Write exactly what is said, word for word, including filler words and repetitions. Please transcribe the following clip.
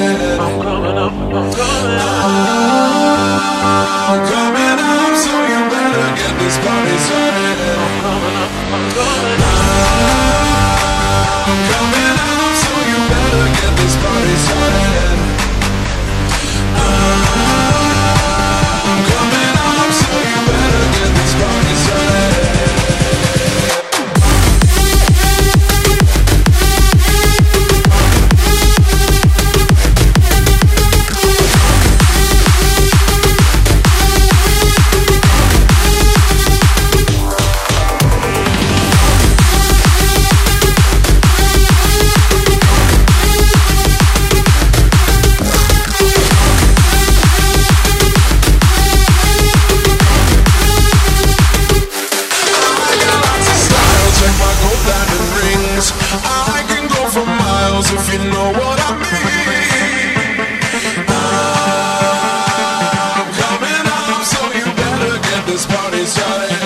started. I'm coming up, I'm coming up. I'm coming up, so you better get this party started. I'm coming up, I'm coming up. I'm coming up, so you better get this party started. I'm coming up, so you better get this party started. I can go for miles if you know what I mean. I'm coming up, so you better get this party started.